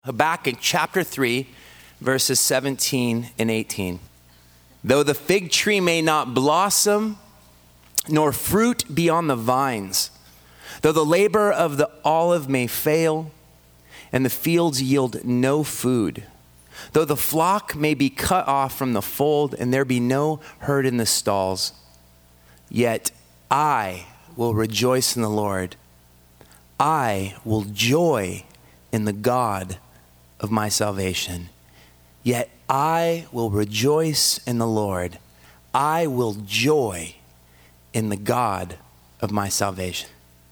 Habakkuk chapter 3, verses 17 and 18. Though the fig tree may not blossom, nor fruit be on the vines, though the labor of the olive may fail, and the fields yield no food, though the flock may be cut off from the fold, and there be no herd in the stalls, yet I will rejoice in the Lord. I will joy in the God of my salvation. Yet I will rejoice in the Lord. I will joy in the God of my salvation.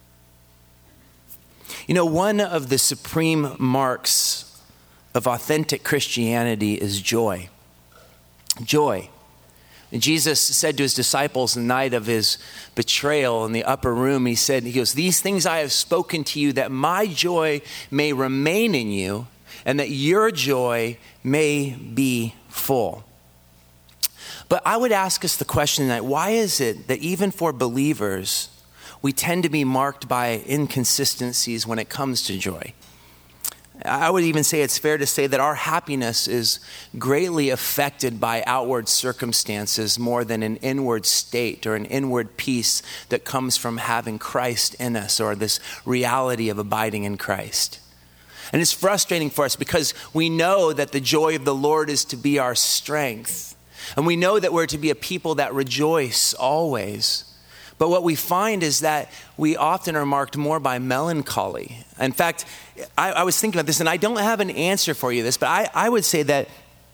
You know, one of the supreme marks of authentic Christianity is joy. Joy. Jesus said to his disciples the night of his betrayal in the upper room, he goes, "These things I have spoken to you, that my joy may remain in you, and that your joy may be full." But I would ask us the question tonight, why is it that even for believers, we tend to be marked by inconsistencies when it comes to joy? I would even say it's fair to say that our happiness is greatly affected by outward circumstances more than an inward state or an inward peace that comes from having Christ in us, or this reality of abiding in Christ. And it's frustrating for us because we know that the joy of the Lord is to be our strength. And we know that we're to be a people that rejoice always. But what we find is that we often are marked more by melancholy. In fact, I was thinking about this, and I don't have an answer for you this, but I would say that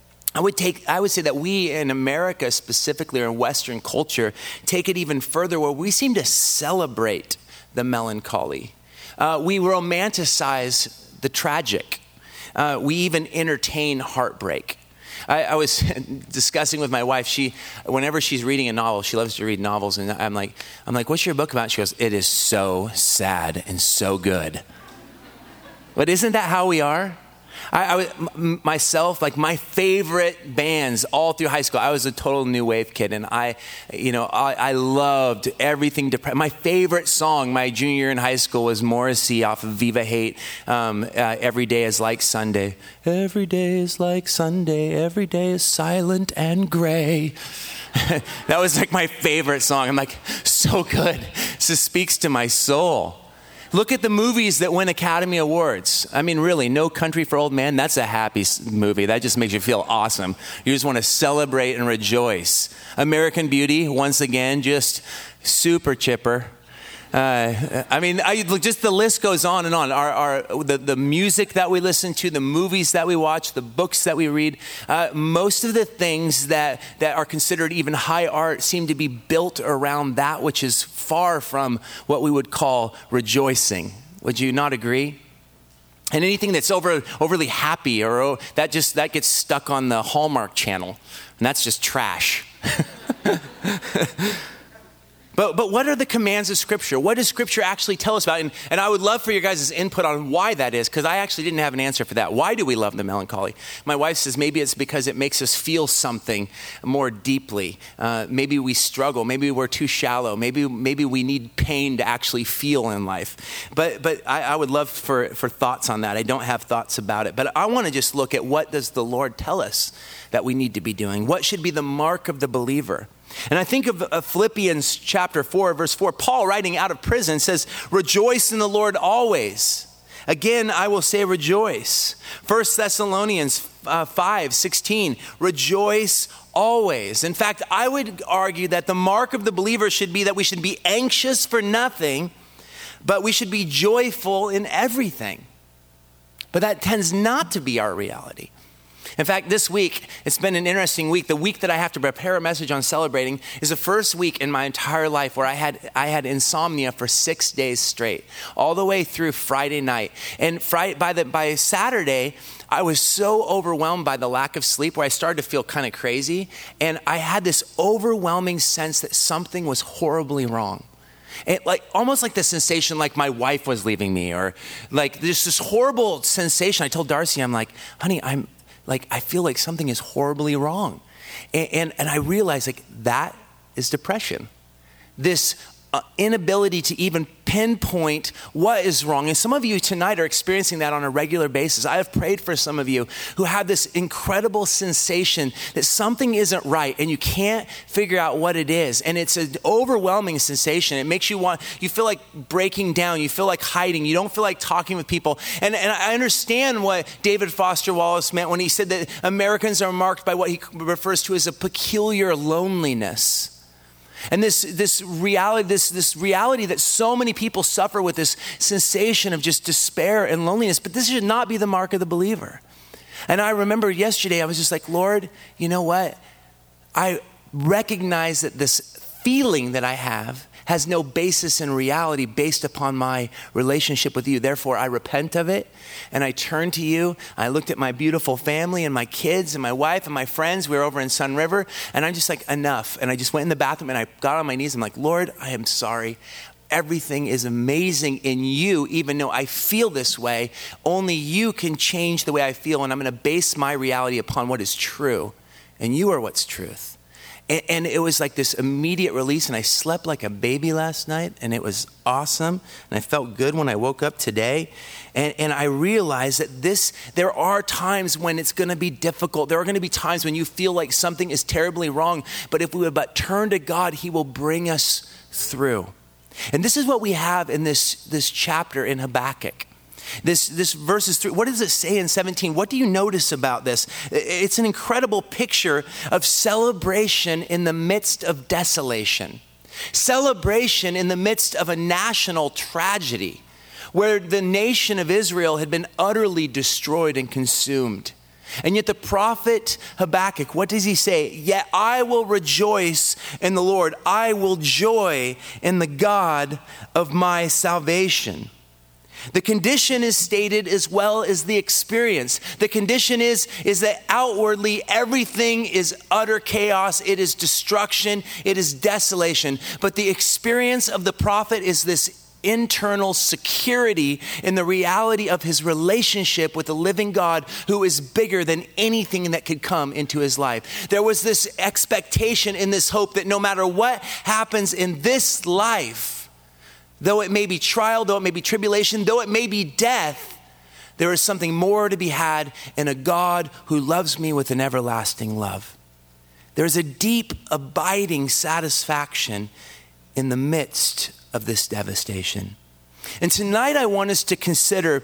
we in America specifically, or in Western culture, take it even further, where we seem to celebrate the melancholy. We romanticize the tragic. We even entertain heartbreak. I was discussing with my wife, whenever she's reading a novel, she loves to read novels, and I'm like, "What's your book about?" She goes, "It is so sad and so good." But isn't that how we are? Myself, like my favorite bands all through high school, I was a total new wave kid, and I loved everything. My favorite song my junior year in high school was Morrissey off of Viva Hate. Every day is like Sunday. Every day is like Sunday. Every day is silent and gray. That was like my favorite song. I'm like, so good. This speaks to my soul. Look at the movies that win Academy Awards. I mean, really, No Country for Old Men, that's a happy movie. That just makes you feel awesome. You just want to celebrate and rejoice. American Beauty, once again, just super chipper. Just the list goes on and on. The music that we listen to, the movies that we watch, the books that we read, most of the things that are considered even high art seem to be built around that which is far from what we would call rejoicing. Would you not agree? And anything that's overly happy, or that gets stuck on the Hallmark Channel, and that's just trash. But what are the commands of Scripture? What does Scripture actually tell us about? And I would love for your guys' input on why that is, because I actually didn't have an answer for that. Why do we love the melancholy? My wife says maybe it's because it makes us feel something more deeply. Maybe we struggle. Maybe we're too shallow. Maybe we need pain to actually feel in life. But I would love for thoughts on that. I don't have thoughts about it. But I want to just look at, what does the Lord tell us that we need to be doing? What should be the mark of the believer? And I think of Philippians chapter 4, verse 4. Paul, writing out of prison, says, "Rejoice in the Lord always. Again, I will say rejoice." 1 Thessalonians 5:16, "Rejoice always." In fact, I would argue that the mark of the believer should be that we should be anxious for nothing, but we should be joyful in everything. But that tends not to be our reality. In fact, this week, it's been an interesting week. The week that I have to prepare a message on celebrating is the first week in my entire life where I had insomnia for 6 days straight, all the way through Friday night. And by Saturday, I was so overwhelmed by the lack of sleep where I started to feel kind of crazy. And I had this overwhelming sense that something was horribly wrong. Almost like the sensation like my wife was leaving me, or like there's this horrible sensation. I told Darcy, I'm like, "Honey, I feel like something is horribly wrong." And I realized that is depression. This inability to even pinpoint what is wrong. And some of you tonight are experiencing that on a regular basis. I have prayed for some of you who have this incredible sensation that something isn't right and you can't figure out what it is. And it's an overwhelming sensation. It makes you feel like breaking down. You feel like hiding. You don't feel like talking with people. And I understand what David Foster Wallace meant when he said that Americans are marked by what he refers to as a peculiar loneliness. And this reality that so many people suffer with, this sensation of just despair and loneliness, but this should not be the mark of the believer. And I remember yesterday, I was just like, Lord, you know what? I recognize that this feeling that I have has no basis in reality based upon my relationship with you. Therefore, I repent of it and I turn to you. I looked at my beautiful family and my kids and my wife and my friends. We were over in Sun River and I'm just like, enough. And I just went in the bathroom and I got on my knees. I'm like, Lord, I am sorry. Everything is amazing in you, even though I feel this way. Only you can change the way I feel, and I'm going to base my reality upon what is true. And you are what's truth. And it was like this immediate release, and I slept like a baby last night, and it was awesome. And I felt good when I woke up today. And I realized that there are times when it's going to be difficult. There are going to be times when you feel like something is terribly wrong. But if we would but turn to God, he will bring us through. And this is what we have in this chapter in Habakkuk. This verses 3, what does it say in 17? What do you notice about this? It's an incredible picture of celebration in the midst of desolation. Celebration in the midst of a national tragedy where the nation of Israel had been utterly destroyed and consumed. And yet the prophet Habakkuk, what does he say? Yet I will rejoice in the Lord. I will joy in the God of my salvation. The condition is stated as well as the experience. The condition is that outwardly everything is utter chaos. It is destruction. It is desolation. But the experience of the prophet is this internal security in the reality of his relationship with the living God who is bigger than anything that could come into his life. There was this expectation and this hope that no matter what happens in this life, though it may be trial, though it may be tribulation, though it may be death, there is something more to be had in a God who loves me with an everlasting love. There's a deep, abiding satisfaction in the midst of this devastation. And tonight I want us to consider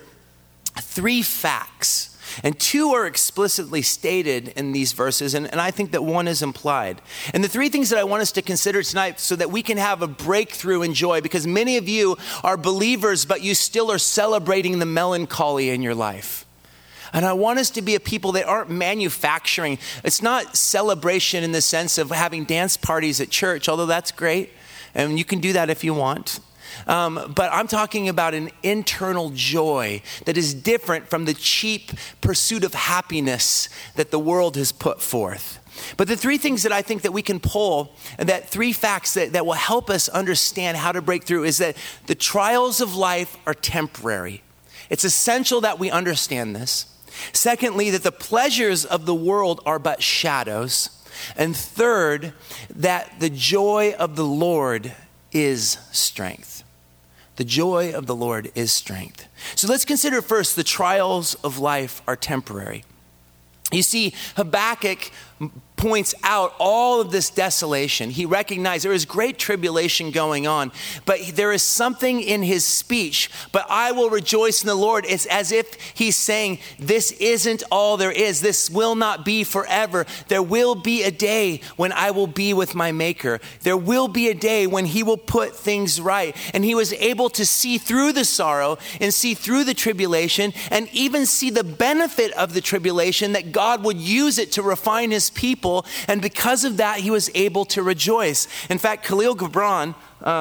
3 facts. And 2 are explicitly stated in these verses, and I think that 1 is implied. And the 3 things that I want us to consider tonight so that we can have a breakthrough in joy, because many of you are believers, but you still are celebrating the melancholy in your life. And I want us to be a people that aren't manufacturing. It's not celebration in the sense of having dance parties at church, although that's great, and you can do that if you want. But I'm talking about an internal joy that is different from the cheap pursuit of happiness that the world has put forth. But the 3 things that I think that we can pull, and that 3 facts that will help us understand how to break through, is that the trials of life are temporary. It's essential that we understand this. Secondly, that the pleasures of the world are but shadows. And third, that the joy of the Lord is strength. The joy of the Lord is strength. So let's consider first the trials of life are temporary. You see, Habakkuk points out all of this desolation. He recognized there is great tribulation going on, but there is something in his speech. But I will rejoice in the Lord. It's as if he's saying, this isn't all there is. This will not be forever. There will be a day when I will be with my Maker. There will be a day when he will put things right. And he was able to see through the sorrow and see through the tribulation and even see the benefit of the tribulation, that God would use it to refine his people. And because of that, he was able to rejoice. In fact, Khalil Gibran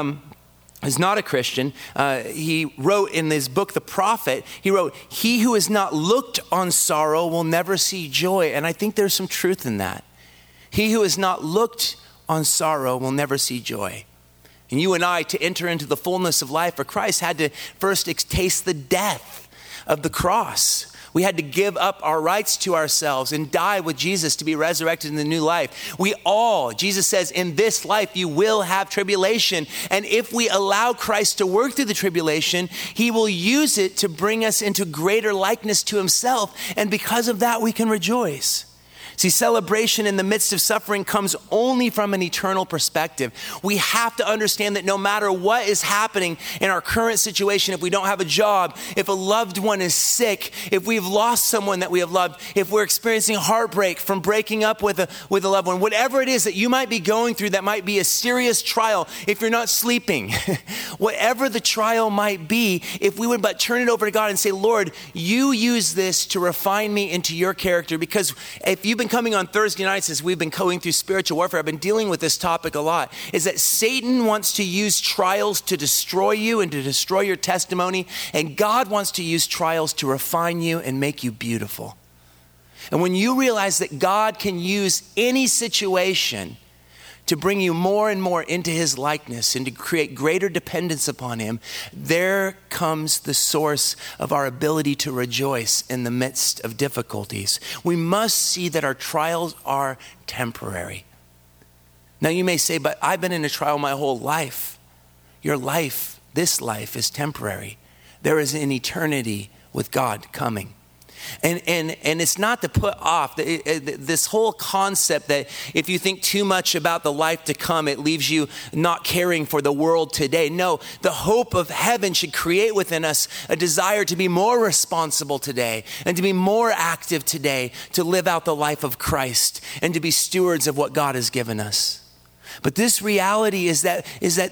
is not a Christian. He wrote in his book, The Prophet, he wrote, "He who has not looked on sorrow will never see joy." And I think there's some truth in that. He who has not looked on sorrow will never see joy. And you and I, to enter into the fullness of life for Christ, had to first taste the death of the cross. We had to give up our rights to ourselves and die with Jesus to be resurrected in the new life. Jesus says, in this life you will have tribulation. And if we allow Christ to work through the tribulation, he will use it to bring us into greater likeness to himself. And because of that, we can rejoice. See, celebration in the midst of suffering comes only from an eternal perspective. We have to understand that no matter what is happening in our current situation, if we don't have a job, if a loved one is sick, if we've lost someone that we have loved, if we're experiencing heartbreak from breaking up with a loved one, whatever it is that you might be going through that might be a serious trial, if you're not sleeping, whatever the trial might be, if we would but turn it over to God and say, Lord, you use this to refine me into your character. Because if you've been coming on Thursday nights as we've been going through spiritual warfare, I've been dealing with this topic a lot, is that Satan wants to use trials to destroy you and to destroy your testimony, and God wants to use trials to refine you and make you beautiful. And when you realize that God can use any situation to bring you more and more into his likeness and to create greater dependence upon him, there comes the source of our ability to rejoice in the midst of difficulties. We must see that our trials are temporary. Now you may say, but I've been in a trial my whole life. Your life, this life, is temporary. There is an eternity with God coming. And it's not to put off this whole concept that if you think too much about the life to come, it leaves you not caring for the world today. No, the hope of heaven should create within us a desire to be more responsible today and to be more active today, to live out the life of Christ and to be stewards of what God has given us. But this reality is that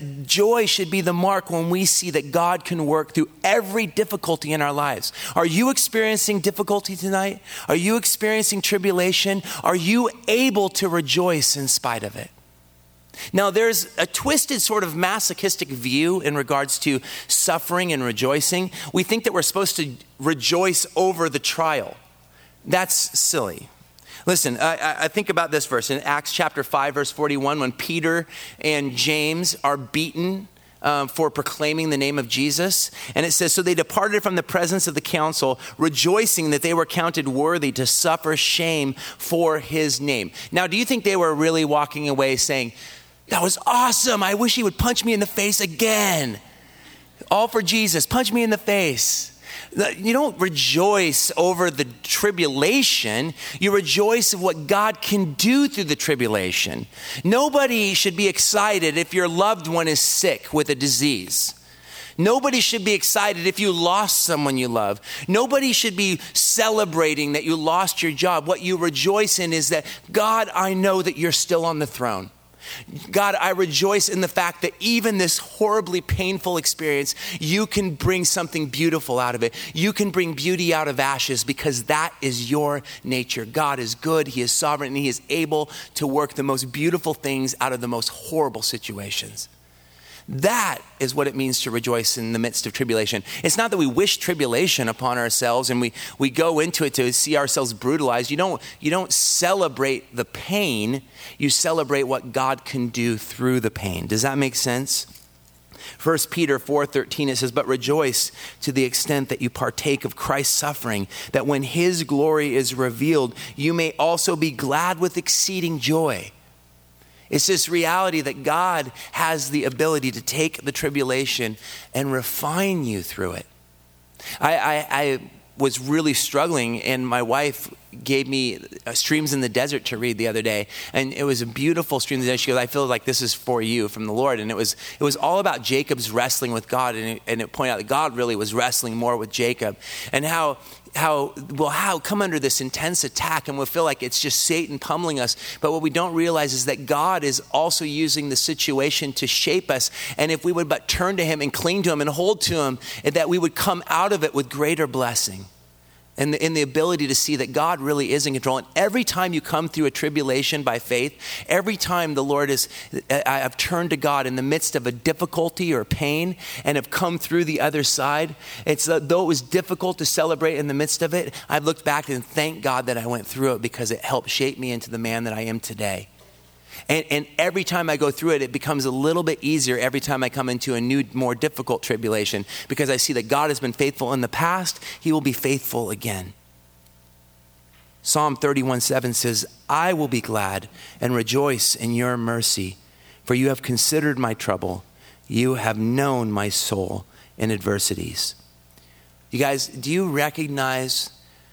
joy should be the mark when we see that God can work through every difficulty in our lives. Are you experiencing difficulty tonight? Are you experiencing tribulation? Are you able to rejoice in spite of it? Now, there's a twisted sort of masochistic view in regards to suffering and rejoicing. We think that we're supposed to rejoice over the trial. That's silly. Listen, I think about this verse in Acts chapter 5, verse 41, when Peter and James are beaten for proclaiming the name of Jesus. And it says, so they departed from the presence of the council, rejoicing that they were counted worthy to suffer shame for his name. Now, do you think they were really walking away saying, that was awesome, I wish he would punch me in the face again? All for Jesus, punch me in the face. You don't rejoice over the tribulation. You rejoice of what God can do through the tribulation. Nobody should be excited if your loved one is sick with a disease. Nobody should be excited if you lost someone you love. Nobody should be celebrating that you lost your job. What you rejoice in is that, God, I know that you're still on the throne. God, I rejoice in the fact that even this horribly painful experience, you can bring something beautiful out of it. You can bring beauty out of ashes because that is your nature. God is good, he is sovereign, and he is able to work the most beautiful things out of the most horrible situations. That is what it means to rejoice in the midst of tribulation. It's not that we wish tribulation upon ourselves and we go into it to see ourselves brutalized. You don't celebrate the pain. You celebrate what God can do through the pain. Does that make sense? 1 Peter 4:13, it says, but rejoice to the extent that you partake of Christ's suffering, that when his glory is revealed, you may also be glad with exceeding joy. It's this reality that God has the ability to take the tribulation and refine you through it. I was really struggling, and my wife gave me Streams in the Desert to read the other day, and it was a beautiful Stream in the Desert. She goes, I feel like this is for you from the Lord. And it was all about Jacob's wrestling with God, and it pointed out that God really was wrestling more with Jacob, and how come under this intense attack and we'll feel like it's just Satan pummeling us. But what we don't realize is that God is also using the situation to shape us. And if we would but turn to him and cling to him and hold to him, and that we would come out of it with greater blessing. And in the ability to see that God really is in control. And every time you come through a tribulation by faith, every time the Lord I've turned to God in the midst of a difficulty or pain and have come through the other side, though it was difficult to celebrate in the midst of it, I've looked back and thanked God that I went through it because it helped shape me into the man that I am today. And every time I go through it, it becomes a little bit easier every time I come into a new, more difficult tribulation, because I see that God has been faithful in the past. He will be faithful again. Psalm 31:7 says, I will be glad and rejoice in your mercy, for you have considered my trouble. You have known my soul in adversities. You guys, do you recognize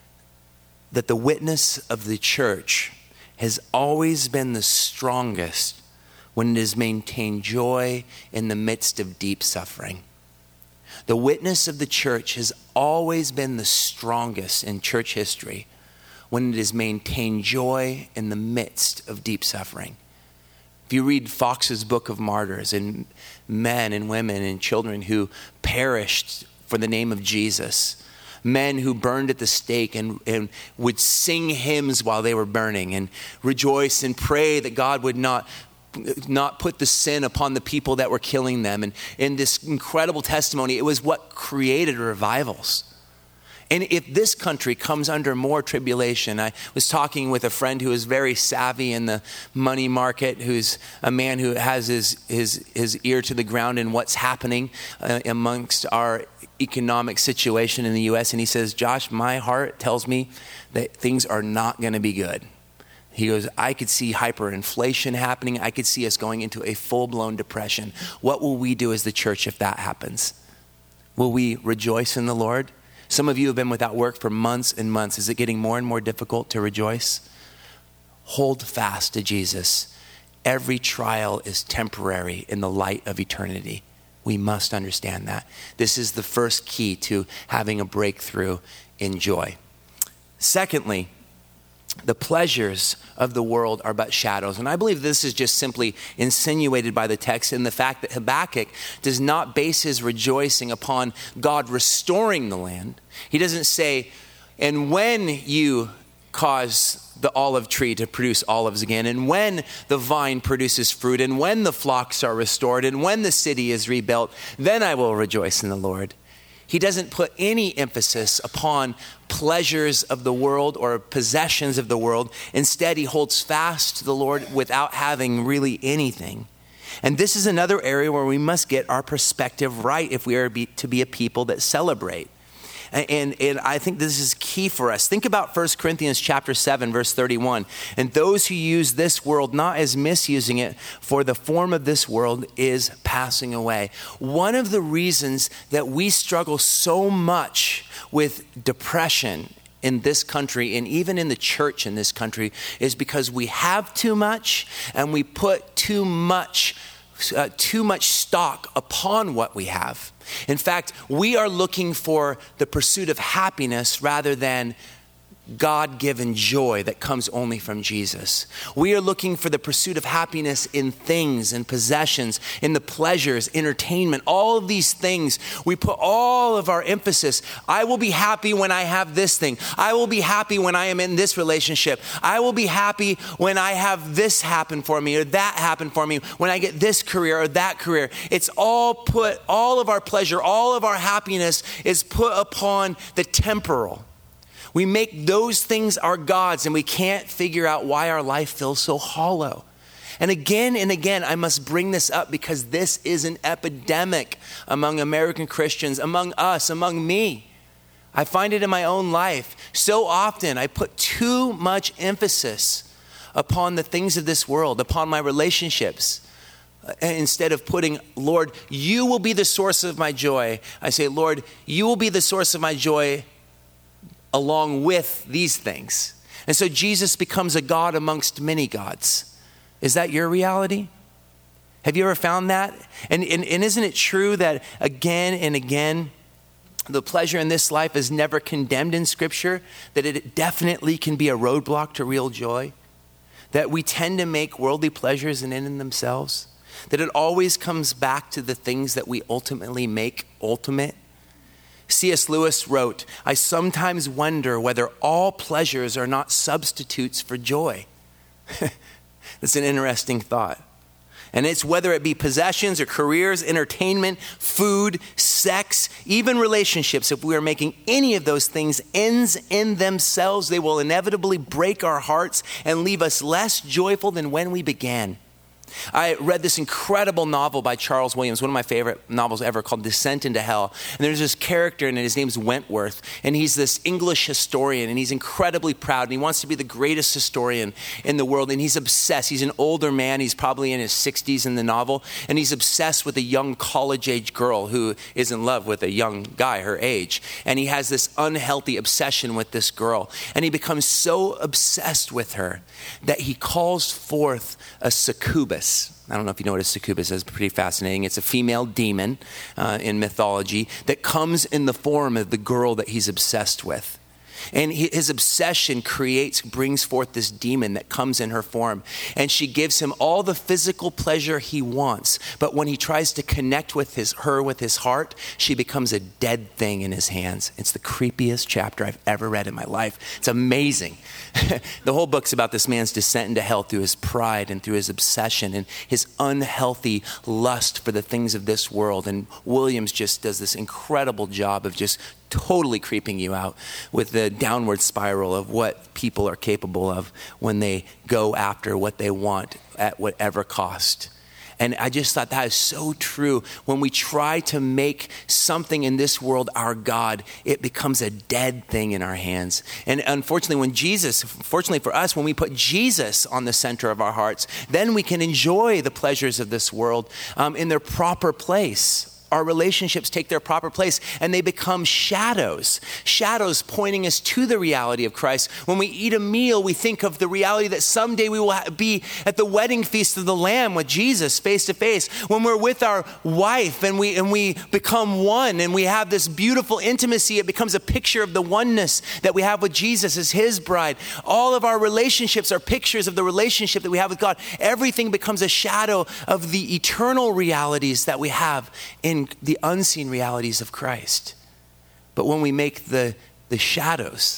that the witness of the church has always been the strongest when it has maintained joy in the midst of deep suffering? The witness of the church has always been the strongest in church history when it has maintained joy in the midst of deep suffering. If you read Fox's Book of Martyrs, and men and women and children who perished for the name of Jesus, men who burned at the stake and would sing hymns while they were burning and rejoice and pray that God would not put the sin upon the people that were killing them. And in this incredible testimony, it was what created revivals. And if this country comes under more tribulation, I was talking with a friend who is very savvy in the money market, who's a man who has his ear to the ground in what's happening amongst our economic situation in the U.S. And he says, Josh, my heart tells me that things are not going to be good. He goes, I could see hyperinflation happening. I could see us going into a full-blown depression. What will we do as the church if that happens? Will we rejoice in the Lord? Some of you have been without work for months and months. Is it getting more and more difficult to rejoice? Hold fast to Jesus. Every trial is temporary in the light of eternity. We must understand that. This is the first key to having a breakthrough in joy. Secondly, the pleasures of the world are but shadows. And I believe this is just simply insinuated by the text in the fact that Habakkuk does not base his rejoicing upon God restoring the land. He doesn't say, and when you cause the olive tree to produce olives again, and when the vine produces fruit, and when the flocks are restored, and when the city is rebuilt, then I will rejoice in the Lord. He doesn't put any emphasis upon pleasures of the world or possessions of the world. Instead, he holds fast to the Lord without having really anything. And this is another area where we must get our perspective right if we are to be a people that celebrate. And I think this is key for us. Think about 1 Corinthians chapter 7, verse 31. And those who use this world not as misusing it, for the form of this world is passing away. One of the reasons that we struggle so much with depression in this country and even in the church in this country is because we have too much and we put too much stock upon what we have. In fact, we are looking for the pursuit of happiness rather than God-given joy that comes only from Jesus. We are looking for the pursuit of happiness in things and possessions, in the pleasures, entertainment, all of these things. We put all of our emphasis. I will be happy when I have this thing. I will be happy when I am in this relationship. I will be happy when I have this happen for me or that happen for me, when I get this career or that career. It's all of our pleasure, all of our happiness is put upon the temporal. We make those things our gods and we can't figure out why our life feels so hollow. And again, I must bring this up because this is an epidemic among American Christians, among us, among me. I find it in my own life. So often I put too much emphasis upon the things of this world, upon my relationships. Instead of putting, Lord, you will be the source of my joy. I say, Lord, you will be the source of my joy along with these things. And so Jesus becomes a God amongst many gods. Is that your reality? Have you ever found that? And isn't it true that again and again, the pleasure in this life is never condemned in Scripture, that it definitely can be a roadblock to real joy? That we tend to make worldly pleasures an end in themselves? That it always comes back to the things that we ultimately make ultimate? C.S. Lewis wrote, I sometimes wonder whether all pleasures are not substitutes for joy. That's an interesting thought. And it's whether it be possessions or careers, entertainment, food, sex, even relationships. If we are making any of those things ends in themselves, they will inevitably break our hearts and leave us less joyful than when we began. I read this incredible novel by Charles Williams, one of my favorite novels ever, called Descent into Hell. And there's this character in it, his name's Wentworth, and he's this English historian, and he's incredibly proud, and he wants to be the greatest historian in the world, and he's obsessed. He's an older man, he's probably in his 60s in the novel, and he's obsessed with a young college-age girl who is in love with a young guy her age. And he has this unhealthy obsession with this girl, and he becomes so obsessed with her that he calls forth a succubus. I don't know if you know what a succubus is. It's pretty fascinating. It's a female demon in mythology that comes in the form of the girl that he's obsessed with. And his obsession brings forth this demon that comes in her form. And she gives him all the physical pleasure he wants. But when he tries to connect with her with his heart, she becomes a dead thing in his hands. It's the creepiest chapter I've ever read in my life. It's amazing. The whole book's about this man's descent into hell through his pride and through his obsession and his unhealthy lust for the things of this world. And Williams just does this incredible job of just totally creeping you out with the downward spiral of what people are capable of when they go after what they want at whatever cost. And I just thought that is so true. When we try to make something in this world our God, it becomes a dead thing in our hands. And unfortunately, fortunately for us, when we put Jesus on the center of our hearts, then we can enjoy the pleasures of this world in their proper place. Our relationships take their proper place and they become shadows pointing us to the reality of Christ. When we eat a meal, we think of the reality that someday we will be at the wedding feast of the Lamb with Jesus face to face. When we're with our wife and we become one and we have this beautiful intimacy, it becomes a picture of the oneness that we have with Jesus as his bride. All of our relationships are pictures of the relationship that we have with God. Everything becomes a shadow of the eternal realities that we have in the unseen realities of Christ. But when we make the shadows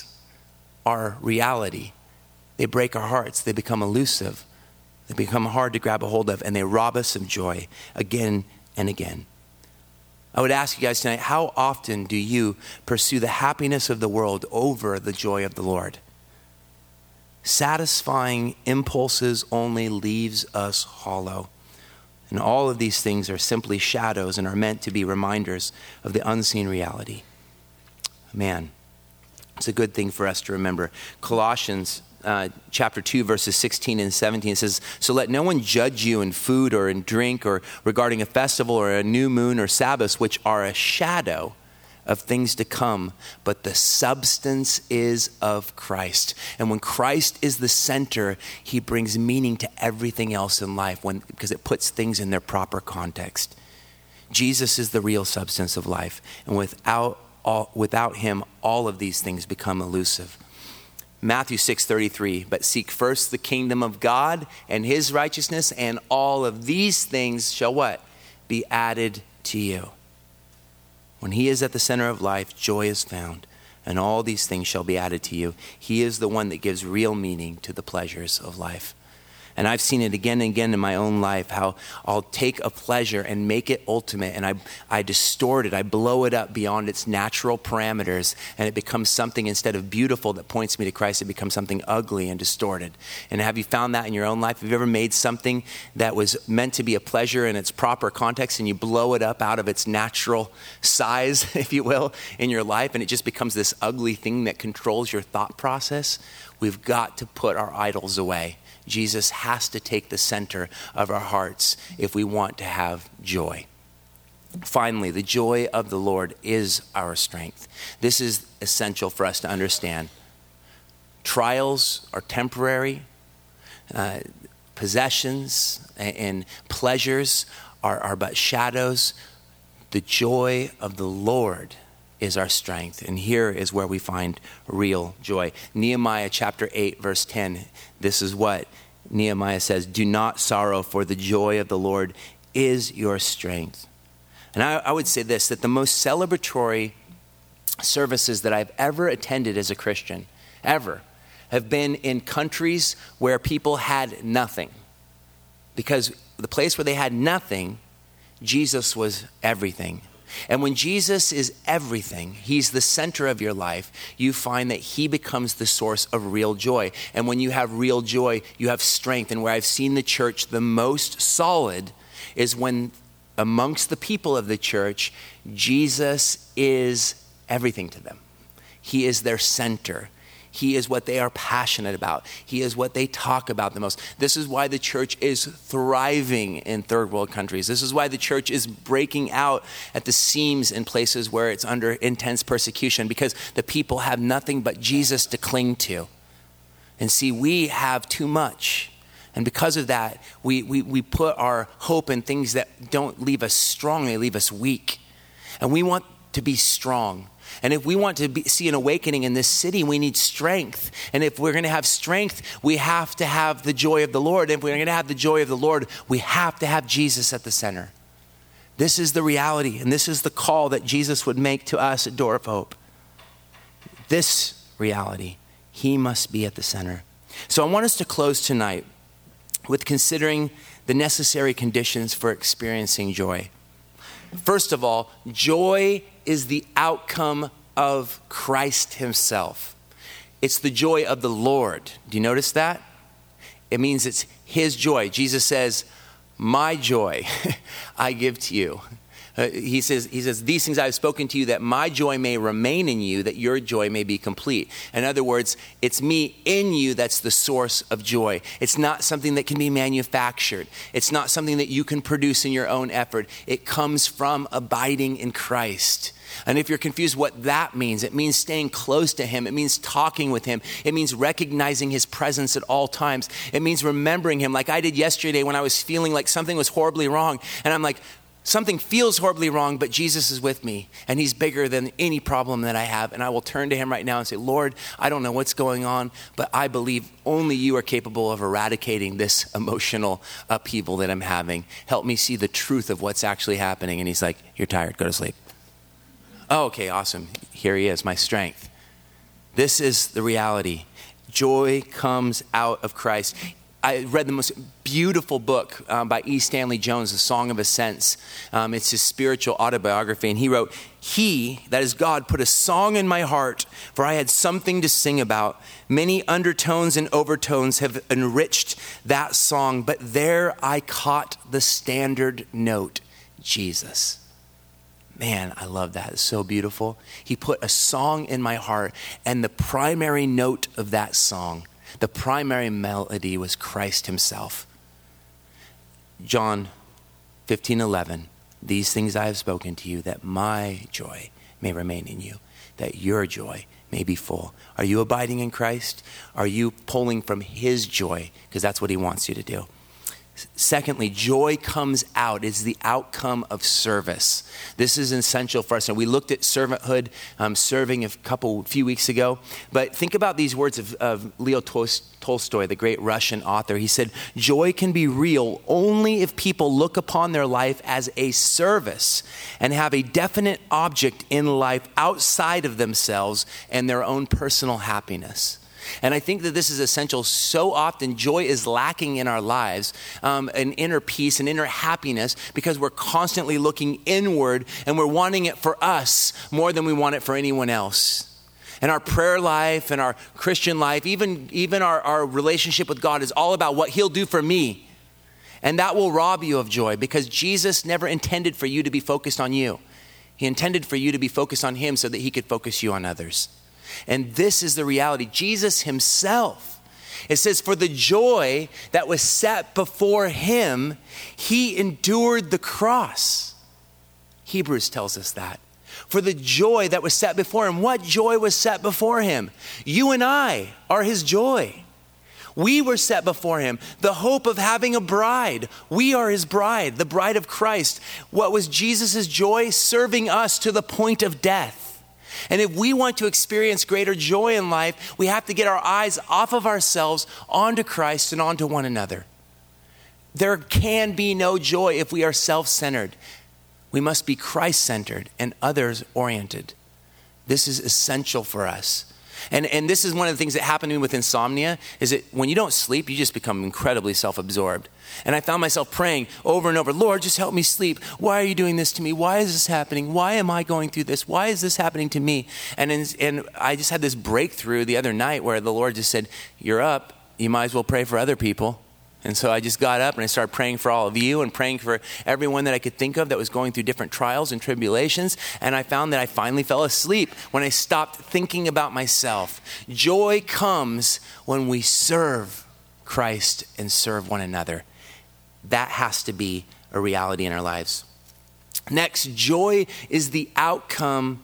our reality, they break our hearts. They become elusive. They become hard to grab a hold of, and they rob us of joy again and again. I would ask you guys tonight, how often do you pursue the happiness of the world over the joy of the Lord? Satisfying impulses only leaves us hollow. And all of these things are simply shadows and are meant to be reminders of the unseen reality. Man, it's a good thing for us to remember. Colossians chapter 2, verses 16 and 17 says, "So let no one judge you in food or in drink or regarding a festival or a new moon or Sabbaths, which are a shadow of things to come, but the substance is of Christ." And when Christ is the center, he brings meaning to everything else in life because it puts things in their proper context. Jesus is the real substance of life, and without him, all of these things become elusive. Matthew 6:33, "But seek first the kingdom of God and his righteousness, and all of these things shall" what? "Be added to you." When he is at the center of life, joy is found, and all these things shall be added to you. He is the one that gives real meaning to the pleasures of life. And I've seen it again and again in my own life, how I'll take a pleasure and make it ultimate, and I distort it, I blow it up beyond its natural parameters, and it becomes something, instead of beautiful that points me to Christ, it becomes something ugly and distorted. And have you found that in your own life? Have you ever made something that was meant to be a pleasure in its proper context, and you blow it up out of its natural size, if you will, in your life, and it just becomes this ugly thing that controls your thought process? We've got to put our idols away. Jesus has to take the center of our hearts if we want to have joy. Finally, the joy of the Lord is our strength. This is essential for us to understand. Trials are temporary. Possessions and pleasures are but shadows. The joy of the Lord is our strength. And here is where we find real joy. Nehemiah chapter 8, verse 10. This is what Nehemiah says: "Do not sorrow, for the joy of the Lord is your strength." And I would say this, that the most celebratory services that I've ever attended as a Christian, ever, have been in countries where people had nothing. Because the place where they had nothing, Jesus was everything. And when Jesus is everything, he's the center of your life, you find that he becomes the source of real joy. And when you have real joy, you have strength. And where I've seen the church the most solid is when amongst the people of the church, Jesus is everything to them. He is their center. He is what they are passionate about. He is what they talk about the most. This is why the church is thriving in third world countries. This is why the church is breaking out at the seams in places where it's under intense persecution, because the people have nothing but Jesus to cling to. And see, we have too much. And because of that, we put our hope in things that don't leave us strong, they leave us weak. And we want to be strong. And if we want to see an awakening in this city, we need strength. And if we're going to have strength, we have to have the joy of the Lord. And if we're going to have the joy of the Lord, we have to have Jesus at the center. This is the reality, and this is the call that Jesus would make to us at Door of Hope. This reality, he must be at the center. So I want us to close tonight with considering the necessary conditions for experiencing joy. First of all, joy is the outcome of Christ himself. It's the joy of the Lord. Do you notice that? It means it's his joy. Jesus says, my joy I give to you. He says, these things I have spoken to you that my joy may remain in you, that your joy may be complete. In other words, it's me in you that's the source of joy. It's not something that can be manufactured. It's not something that you can produce in your own effort. It comes from abiding in Christ. And if you're confused what that means, it means staying close to him. It means talking with him. It means recognizing his presence at all times. It means remembering him like I did yesterday when I was feeling like something was horribly wrong. And I'm like, something feels horribly wrong, but Jesus is with me, and he's bigger than any problem that I have. And I will turn to him right now and say, Lord, I don't know what's going on, but I believe only you are capable of eradicating this emotional upheaval that I'm having. Help me see the truth of what's actually happening. And he's like, you're tired, go to sleep. Oh, okay, awesome. Here he is, my strength. This is the reality. Joy comes out of Christ. I read the most beautiful book by E. Stanley Jones, The Song of Ascents. It's his spiritual autobiography. And he wrote, he, that is God, put a song in my heart, for I had something to sing about. Many undertones and overtones have enriched that song, but there I caught the standard note, Jesus. Man, I love that. It's so beautiful. He put a song in my heart, and the primary note of that song, the primary melody, was Christ himself. John 15:11, these things I have spoken to you, that my joy may remain in you, that your joy may be full. Are you abiding in Christ? Are you pulling from his joy? Because that's what he wants you to do. Secondly, joy comes out. It's the outcome of service. This is essential for us. And we looked at servanthood, serving a few weeks ago. But think about these words of Leo Tolstoy, the great Russian author. He said, joy can be real only if people look upon their life as a service and have a definite object in life outside of themselves and their own personal happiness. And I think that this is essential. So often joy is lacking in our lives, an inner peace and inner happiness, because we're constantly looking inward and we're wanting it for us more than we want it for anyone else. And our prayer life and our Christian life, even our relationship with God, is all about what he'll do for me. And that will rob you of joy, because Jesus never intended for you to be focused on you. He intended for you to be focused on him so that he could focus you on others. And this is the reality. Jesus himself, it says, for the joy that was set before him, he endured the cross. Hebrews tells us that. For the joy that was set before him. What joy was set before him? You and I are his joy. We were set before him. The hope of having a bride. We are his bride, the bride of Christ. What was Jesus' joy? Serving us to the point of death. And if we want to experience greater joy in life, we have to get our eyes off of ourselves onto Christ and onto one another. There can be no joy if we are self-centered. We must be Christ-centered and others-oriented. This is essential for us. And this is one of the things that happened to me with insomnia, is that when you don't sleep, you just become incredibly self-absorbed. And I found myself praying over and over, Lord, just help me sleep. Why are you doing this to me? Why is this happening? Why am I going through this? Why is this happening to me? And I just had this breakthrough the other night where the Lord just said, you're up. You might as well pray for other people. And so I just got up and I started praying for all of you and praying for everyone that I could think of that was going through different trials and tribulations. And I found that I finally fell asleep when I stopped thinking about myself. Joy comes when we serve Christ and serve one another. That has to be a reality in our lives. Next, joy is the outcome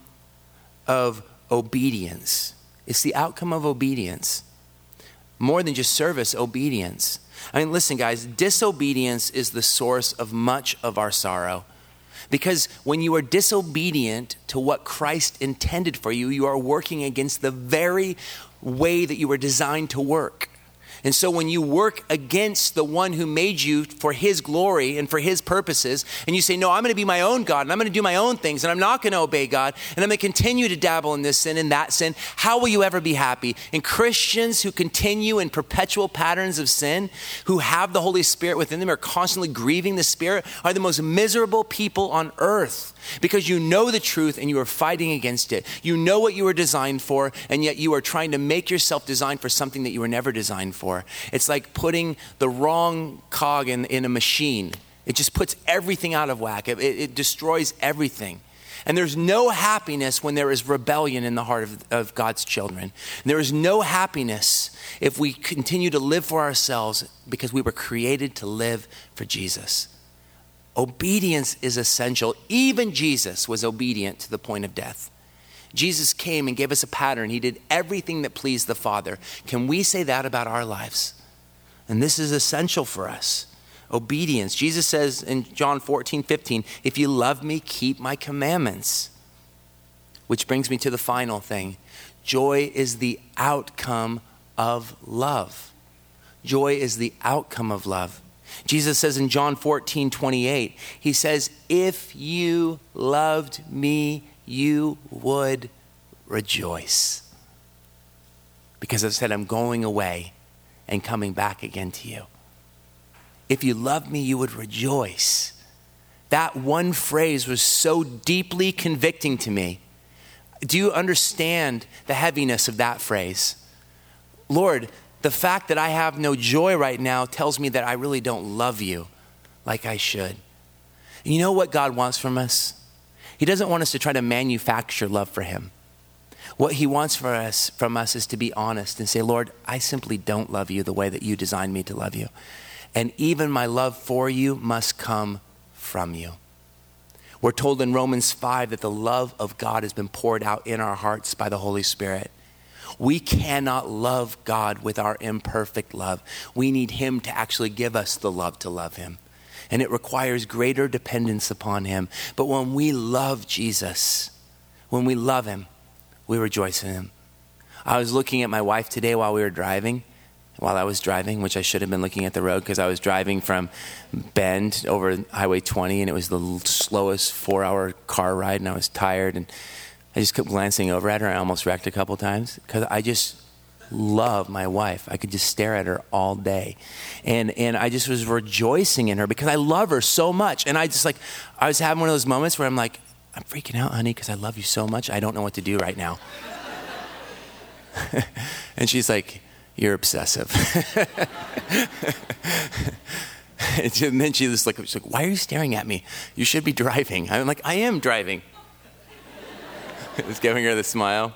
of obedience. It's the outcome of obedience. More than just service, obedience. I mean, listen, guys, disobedience is the source of much of our sorrow. Because when you are disobedient to what Christ intended for you, you are working against the very way that you were designed to work. And so when you work against the one who made you for his glory and for his purposes, and you say, no, I'm going to be my own God, and I'm going to do my own things, and I'm not going to obey God, and I'm going to continue to dabble in this sin and that sin, how will you ever be happy? And Christians who continue in perpetual patterns of sin, who have the Holy Spirit within them, are constantly grieving the Spirit, are the most miserable people on earth. Because you know the truth and you are fighting against it. You know what you were designed for, and yet you are trying to make yourself designed for something that you were never designed for. It's like putting the wrong cog in a machine. It just puts everything out of whack. It destroys everything. And there's no happiness when there is rebellion in the heart of God's children. There is no happiness if we continue to live for ourselves, because we were created to live for Jesus. Obedience is essential. Even Jesus was obedient to the point of death. Jesus came and gave us a pattern. He did everything that pleased the Father. Can we say that about our lives? And this is essential for us. Obedience. Jesus says in John 14:15, if you love me, keep my commandments. Which brings me to the final thing. Joy is the outcome of love. Joy is the outcome of love. Jesus says in John 14:28, he says, if you loved me, you would rejoice. Because I said, I'm going away and coming back again to you. If you loved me, you would rejoice. That one phrase was so deeply convicting to me. Do you understand the heaviness of that phrase? Lord, the fact that I have no joy right now tells me that I really don't love you like I should. And you know what God wants from us? He doesn't want us to try to manufacture love for him. What he wants from us is to be honest and say, Lord, I simply don't love you the way that you designed me to love you. And even my love for you must come from you. We're told in Romans 5 that the love of God has been poured out in our hearts by the Holy Spirit. We cannot love God with our imperfect love. We need him to actually give us the love to love him. And it requires greater dependence upon him. But when we love Jesus, when we love him, we rejoice in him. I was looking at my wife today while I was driving, which I should have been looking at the road because I was driving from Bend over Highway 20, and it was the slowest 4-hour car ride, and I was tired, and I just kept glancing over at her. I almost wrecked a couple times because I just love my wife. I could just stare at her all day. And I just was rejoicing in her because I love her so much. And I was having one of those moments where I'm like, I'm freaking out, honey, because I love you so much. I don't know what to do right now. And she's like, you're obsessive. And then she's like, why are you staring at me? You should be driving. I'm like, I am driving. Just giving her the smile.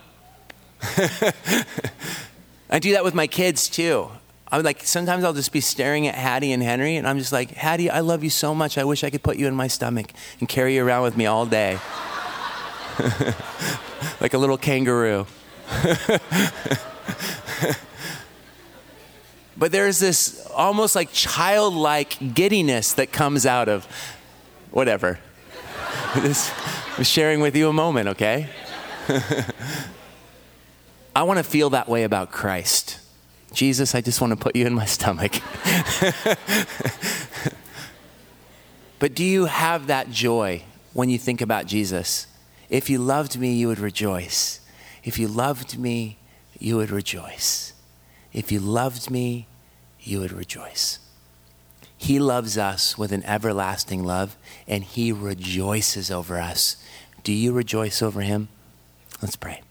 I do that with my kids too. I'm like, sometimes I'll just be staring at Hattie and Henry, and I'm just like, Hattie, I love you so much. I wish I could put you in my stomach and carry you around with me all day. Like a little kangaroo. But there's this almost like childlike giddiness that comes out of whatever. I'm sharing with you a moment, okay? I want to feel that way about Christ. Jesus, I just want to put you in my stomach. But do you have that joy when you think about Jesus? If you loved me, you would rejoice. If you loved me, you would rejoice. If you loved me, you would rejoice. He loves us with an everlasting love, and he rejoices over us. Do you rejoice over him? Let's pray.